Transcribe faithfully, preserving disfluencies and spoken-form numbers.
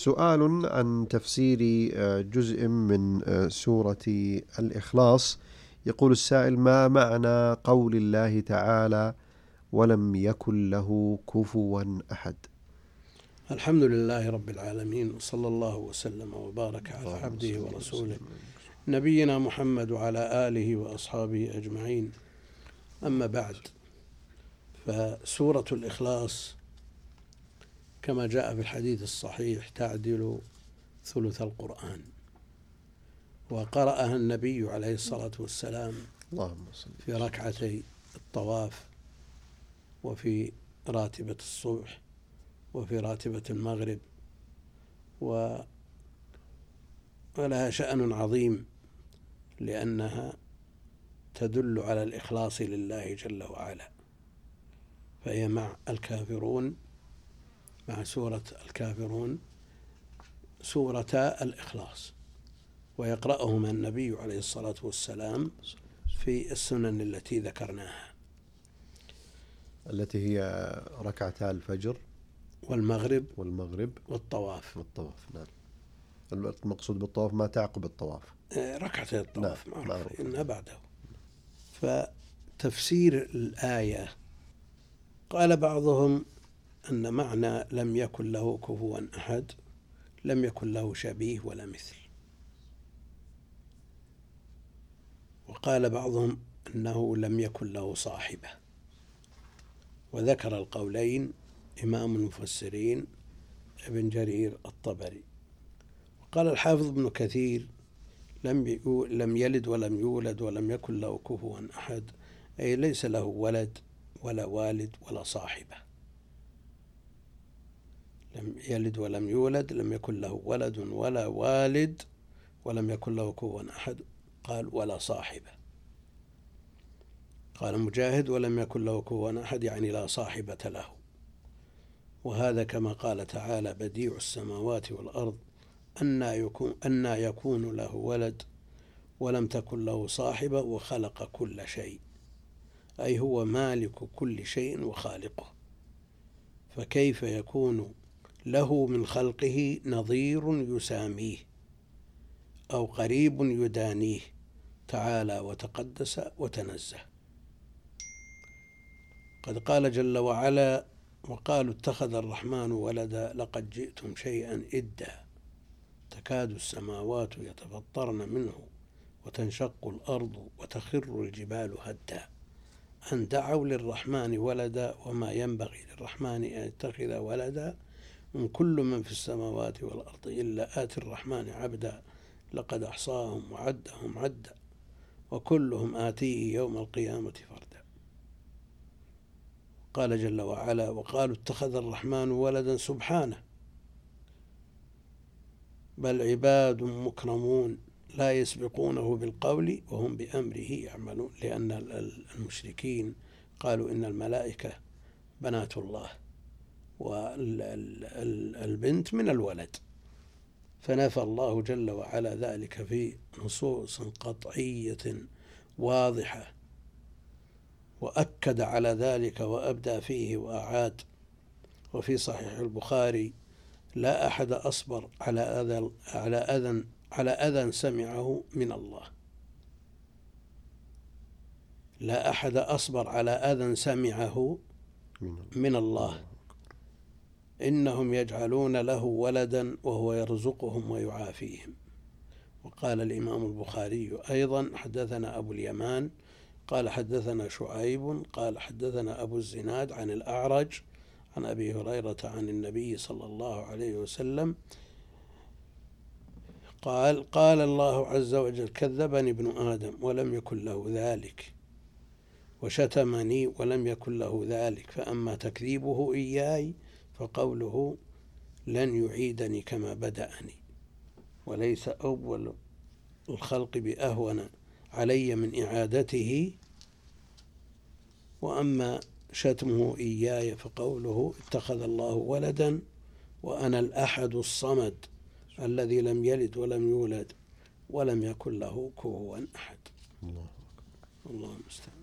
سؤال عن تفسير جزء من سورة الإخلاص. يقول السائل: ما معنى قول الله تعالى ولم يكن له كفوا أحد؟ الحمد لله رب العالمين، وصلى الله وسلم وبارك على عبده ورسوله نبينا محمد وعلى آله وأصحابه أجمعين. أما بعد، فسورة الإخلاص كما جاء في الحديث الصحيح تعدل ثلث القرآن، وقرأها النبي عليه الصلاة والسلام في ركعتي الطواف، وفي راتبة الصبح، وفي راتبة المغرب، ولها شأن عظيم لأنها تدل على الإخلاص لله جل وعلا. فهي مع الكافرون، مع سورة الكافرون، سورتا الإخلاص، ويقرأهما النبي عليه الصلاة والسلام في السنن التي ذكرناها، التي هي ركعتا الفجر والمغرب والمغرب والطواف. والطواف نعم. المقصود بالطواف ما تعقب الطواف، ركعتي الطواف نعم. معروف إنها بعده. فتفسير الآية، قال بعضهم أن معنى لم يكن له كفوا أحد لم يكن له شبيه ولا مثل، وقال بعضهم أنه لم يكن له صاحبة. وذكر القولين إمام المفسرين ابن جرير الطبري. وقال الحافظ ابن كثير: لم لم يلد ولم يولد ولم يكن له كفوا أحد، أي ليس له ولد ولا والد ولا صاحبة. لم يلد ولم يولد، لم يكن له ولد ولا والد، ولم يكن له كفوا أحد، قال ولا صاحبة. قال مجاهد: ولم يكن له كفوا أحد يعني لا صاحبة له. وهذا كما قال تعالى: بديع السماوات والأرض أنى يكون, أنى يكون له ولد ولم تكن له صاحبة وخلق كل شيء، أي هو مالك كل شيء وخالقه، فكيف يكون له من خلقه نظير يساميه أو قريب يدانيه؟ تعالى وتقدس وتنزه. قد قال جل وعلا: وقالوا اتخذ الرحمن ولدا لقد جئتم شيئا إدا تكاد السماوات يتفطرن منه وتنشق الأرض وتخر الجبال هدا أن دعوا للرحمن ولدا وما ينبغي للرحمن أن يتخذ ولدا إن كل من في السماوات والأرض إلا آتي الرحمن عبدا لقد أحصاهم وعدهم عدا وكلهم آتيه يوم القيامة فردا. قال جل وعلا: وقالوا اتخذ الرحمن ولدا سبحانه بل عباد مكرمون لا يسبقونه بالقول وهم بأمره يعملون. لأن المشركين قالوا إن الملائكة بنات الله والبنت من الولد، فنفى الله جل وعلا ذلك في نصوص قطعية واضحة، وأكد على ذلك وأبدى فيه وأعاد. وفي صحيح البخاري: لا أحد أصبر على أذى على أذى على أذى سمعه من الله لا أحد أصبر على أذى سمعه من الله إنهم يجعلون له ولدا وهو يرزقهم ويعافيهم. وقال الإمام البخاري أيضا: حدثنا أبو اليمان قال حدثنا شعيب قال حدثنا أبو الزناد عن الأعرج عن أبي هريرة عن النبي صلى الله عليه وسلم قال: قال الله عز وجل: كذبني ابن آدم ولم يكن له ذلك، وشتمني ولم يكن له ذلك، فأما تكذيبه إياي فقوله: لن يعيدني كما بدأني، وليس أول الخلق بأهون علي من إعادته. وأما شتمه إياي فقوله: اتخذ الله ولدا وأنا الأحد الصمد الذي لم يلد ولم يولد ولم يكن له كفوا أحد. الله المستعان.